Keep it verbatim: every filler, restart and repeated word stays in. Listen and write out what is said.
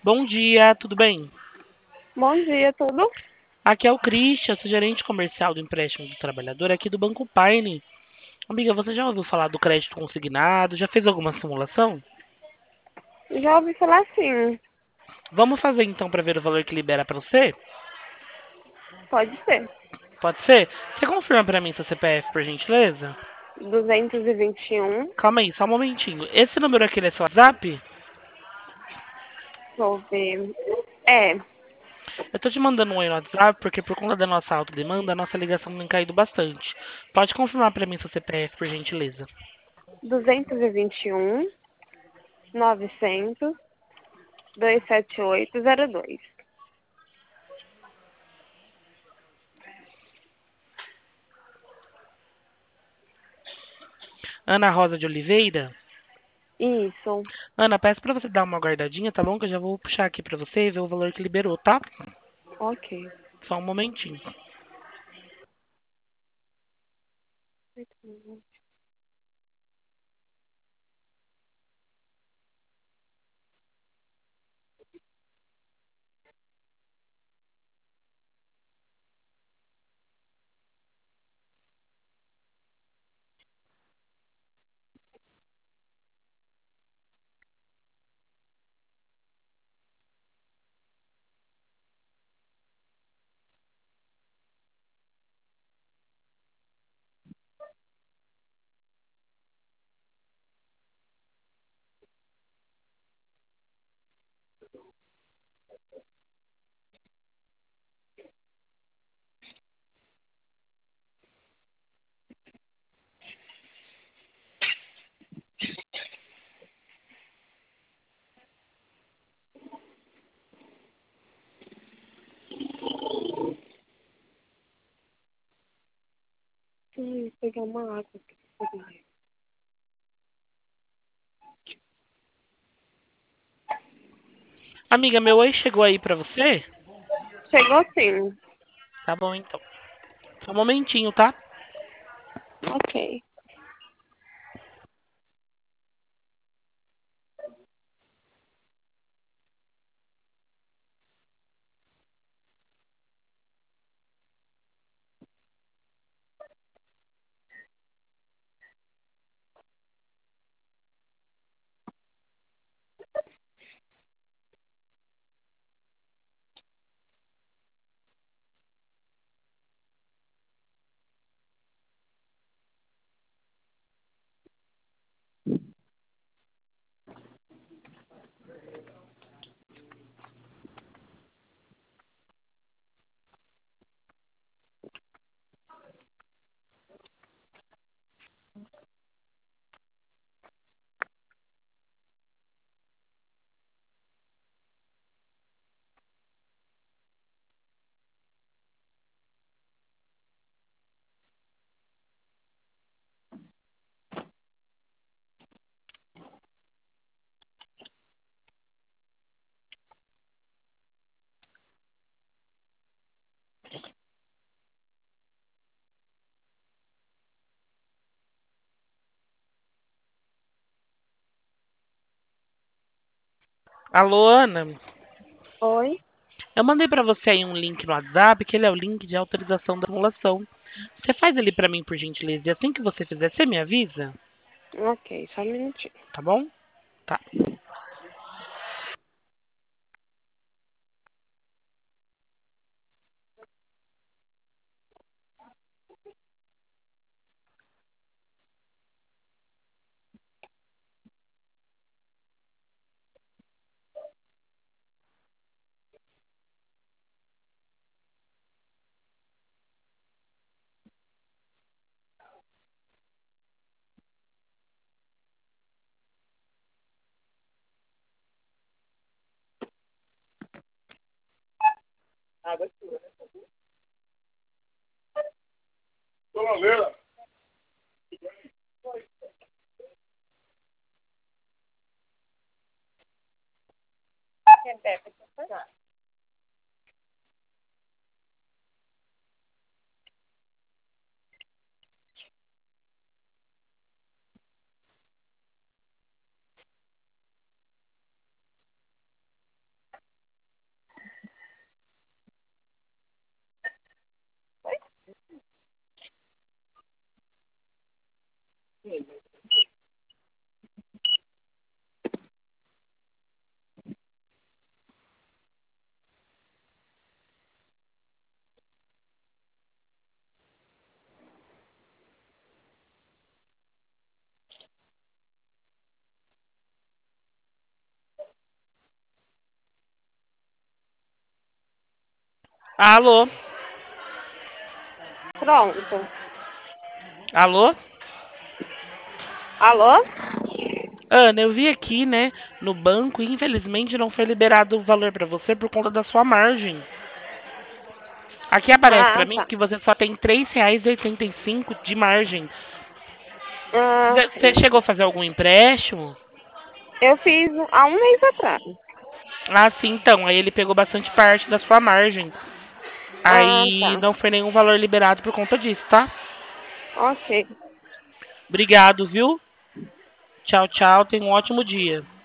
Bom dia, tudo bem? Bom dia, tudo? Aqui é o Christian, sou gerente comercial do empréstimo do trabalhador aqui do Banco Paine. Amiga, você já ouviu falar do crédito consignado? Já fez alguma simulação? Já ouvi falar sim. Vamos fazer então para ver o valor que libera para você? Pode ser. Pode ser? Você confirma para mim seu C P F, por gentileza? Duzentos e e vinte e um. Calma aí, só um momentinho. Esse número aqui ele é seu WhatsApp? Vou ver. É, Eu tô te mandando um oi no WhatsApp porque por conta da nossa autodemanda, a nossa ligação tem caído bastante. Pode confirmar para mim seu C P F, por gentileza? duzentos e vinte e um, novecentos, duzentos e setenta e oito, zero dois. Ana Rosa de Oliveira? Isso. Ana, peço pra você dar uma guardadinha, tá bom? Que eu já vou puxar aqui pra você e ver o valor que liberou, tá? Ok. Só um momentinho. Hum, vou pegar uma água aqui. Amiga, meu oi chegou aí pra você? Chegou sim. Tá bom, então. Só um momentinho, tá? Ok. Alô, Ana? Oi? Eu mandei pra você aí um link no WhatsApp, que ele é o link de autorização da simulação. Você faz ele pra mim, por gentileza, e assim que você fizer, você me avisa, Ok, só um minutinho. tá bom? Tá. Alô? Pronto. Alô? Alô? Ana, eu vi aqui, né, no banco, e infelizmente não foi liberado o valor pra você por conta da sua margem. Aqui aparece pra Ah, mim tá. que você só tem três reais e oitenta e cinco de margem. Ah, Você sim. chegou a fazer algum empréstimo? Eu fiz há um mês atrás. Ah, sim, então. Aí ele pegou bastante parte da sua margem. Ah, Aí tá. não foi nenhum valor liberado por conta disso, tá? Ok. Obrigado, viu? Tchau, tchau. Tenha um ótimo dia.